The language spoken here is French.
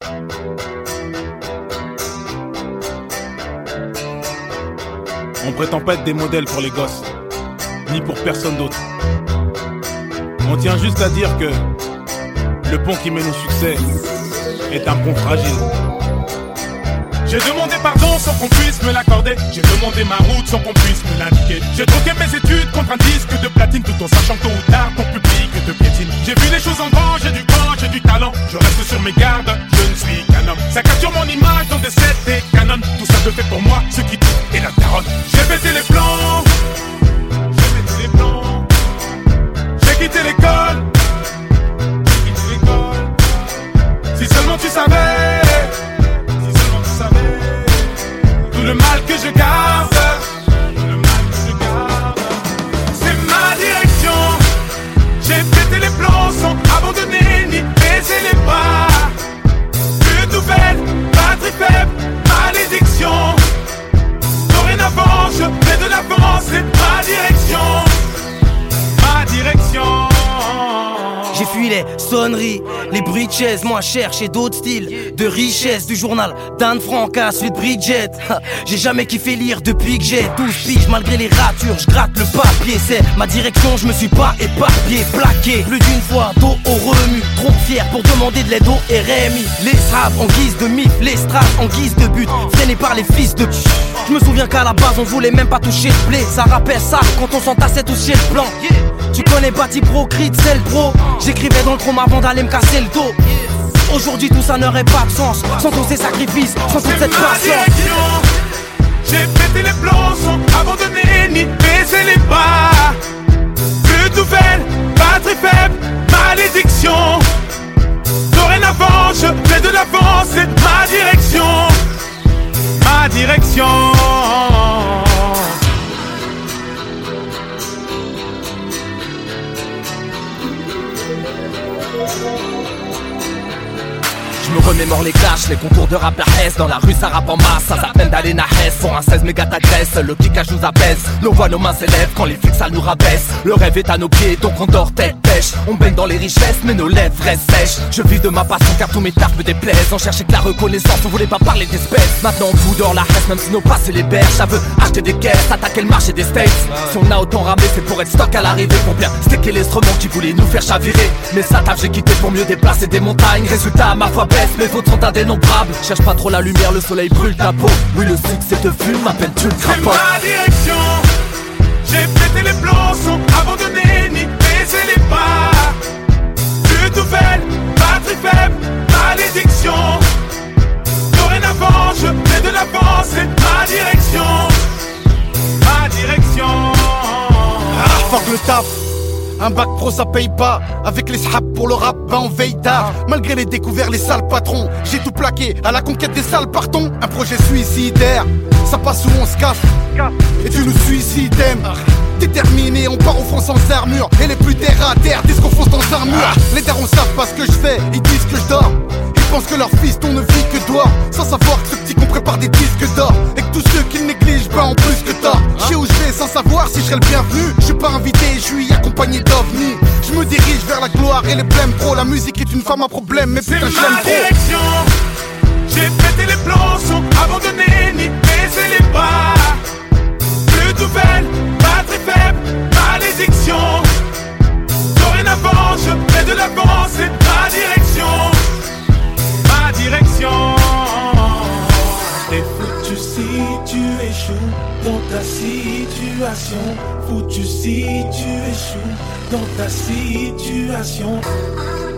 On prétend pas être des modèles pour les gosses, ni pour personne d'autre. On tient juste à dire que le pont qui mène au succès est un pont fragile. J'ai demandé pardon sans qu'on puisse me l'accorder. J'ai demandé ma route sans qu'on puisse me l'indiquer. J'ai troqué mes études contre un disque de platine, tout en sachant que tôt ou tard ton public te piétine. J'ai vu les choses en grand, j'ai du cran, j'ai du talent. Je reste sur mes gardes, je ne suis qu'un homme. Ça capture mon image dans des sets et canons. Tout ça se fait pour moi, ce qui tout est la daronne. J'ai pété les plans, j'ai pété les plans. J'ai quitté l'école, j'ai quitté l'école. Si seulement tu savais, tout le mal que je garde, tout le mal que je garde, c'est ma direction. J'ai pété les plombs sans abandonner ni baisser les bras. Plus de nouvelles, batterie faible, malédiction. Dorénavant, je fais de l'avant, c'est ma direction. Ma direction. J'ai fui les sonneries, les bruits de chaises, moi chercher d'autres styles de richesse. Du journal d'Anne Frank à celui de Bridget. J'ai jamais kiffé lire depuis que j'ai 12 piges. Malgré les ratures, je gratte le papier. C'est ma direction, je me suis pas éparpillé. Plaqué plus d'une fois, dos au remue. Trop fier pour demander de l'aide au RMI. Les straps en guise de mif, les straps en guise de but. Freinés par les fils de je me souviens qu'à la base on voulait même pas toucher le blé. Ça rappelle ça quand on s'entassait tous chez le blanc. Tu connais Bati Pro, Creed, c'est le pro. J'écrivais dans le chrome avant d'aller me casser le dos. Aujourd'hui tout ça n'aurait pas de sens sans tous ces sacrifices, sans toute cette patience. J'ai pété les plombs sans abandonner ni baisser les bras. Plus de nouvelles, batterie faible, malédiction. Dorénavant je fais de l'avance, c'est ma direction. Ma direction. Je me remémore les clashs, les concours de rap la hesse. Dans la rue ça rappe en masse, ça peine d'aller na hesse. Pour un 16 méga t'agresse, le cliquage nous abaisse. Nos voix, nos mains s'élèvent quand les flics ça nous rabaisse. Le rêve est à nos pieds donc on dort tête pêche. On baigne dans les richesses mais nos lèvres restent sèches. Je vis de ma passion car tous mes tafs me déplaisent. On cherchait que la reconnaissance, on voulait pas parler d'espèces. Maintenant on fout dehors la reste même si nos passés les berges. Ça veut acheter des caisses, attaquer le marché des States. Si on a autant ramé c'est pour être stock à l'arrivée. Pour bien sticker l'instrument qui voulait nous faire chavirer. Mais ça taf j'ai quitté pour mieux déplacer des montagnes. Résultat ma foi baisse, mes vôtres sont indénombrables. Cherche pas trop la lumière, le soleil brûle ta peau. Oui le succès te fume, m'appelle-tu le crapaud. C'est ma direction. J'ai pété les plombs sans abandonner ni baisser les bras. Plus de nouvelles, batterie faible, malédiction. Dorénavant je fais de l'avance, c'est ma direction. Ma direction. Fuck le taf. Un bac pro ça paye pas. Avec les saps pour le rap, ben on veille tard. Malgré les découvertes, les sales patrons. J'ai tout plaqué à la conquête des sales partons. Un projet suicidaire, ça passe où on se casse. Et tu nous suicides. Déterminé, on part au front sans armure. Et les plus terre à terre disent qu'on fonce dans un mur. Les darons savent pas ce que je fais, ils disent que je dors. Ils pensent que leur fiston ne vit que dehors. Sans savoir que ce petit qu'on prépare des disques d'or. Et que tous ceux qu'ils négligent, ben en plus que tort. Je sais où je vais sans savoir si je serai le bienvenu. Je suis pas invité, je suis accompagné d'ovnis. Je me dirige vers la gloire et les blèmes pro. La musique est une femme à problème, mais putain je l'aime trop. Direction. J'ai pété les plombs sans abandonner ni baisser les bras. Plus de nouvelles, batterie faible, malédiction. Dorénavant je fais de l'avance, c'est ma direction. Ma direction. T'es foutu si tu échoues dans ta situation. Foutu si tu échoues dans ta situation.